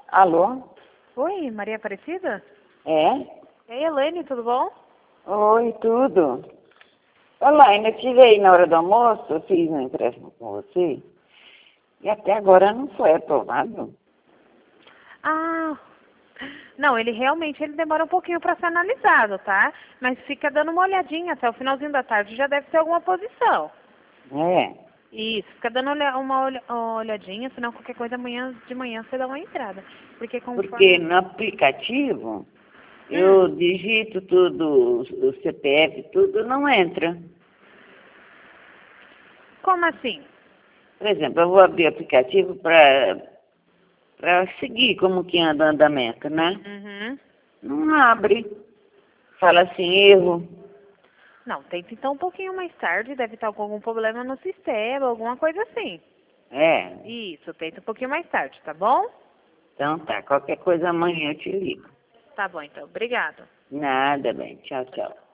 Alô? Oi, Maria Aparecida? É? Ei, Elaine, tudo bom? Oi, tudo. Olá, ainda tirei na hora do almoço, eu fiz um empréstimo com você e até agora não foi aprovado. Ah, não, ele demora um pouquinho para ser analisado, tá? Mas fica dando uma olhadinha até o finalzinho da tarde, já deve ter alguma posição. É, Isso, fica dando uma olhadinha, senão qualquer coisa de manhã você dá uma entrada. Porque porque conforme... no aplicativo eu digito tudo, o CPF, tudo, não entra. Como assim? Por exemplo, eu vou abrir o aplicativo para seguir como que anda o andamento, né? Uhum. Não abre. Fala assim, erro. Não, tenta então um pouquinho mais tarde, deve estar com algum problema no sistema, alguma coisa assim. É, Isso, tenta um pouquinho mais tarde, tá bom? então tá. Qualquer coisa amanhã eu te ligo. Tá bom, então. Obrigada. Nada, bem. Tchau, tchau.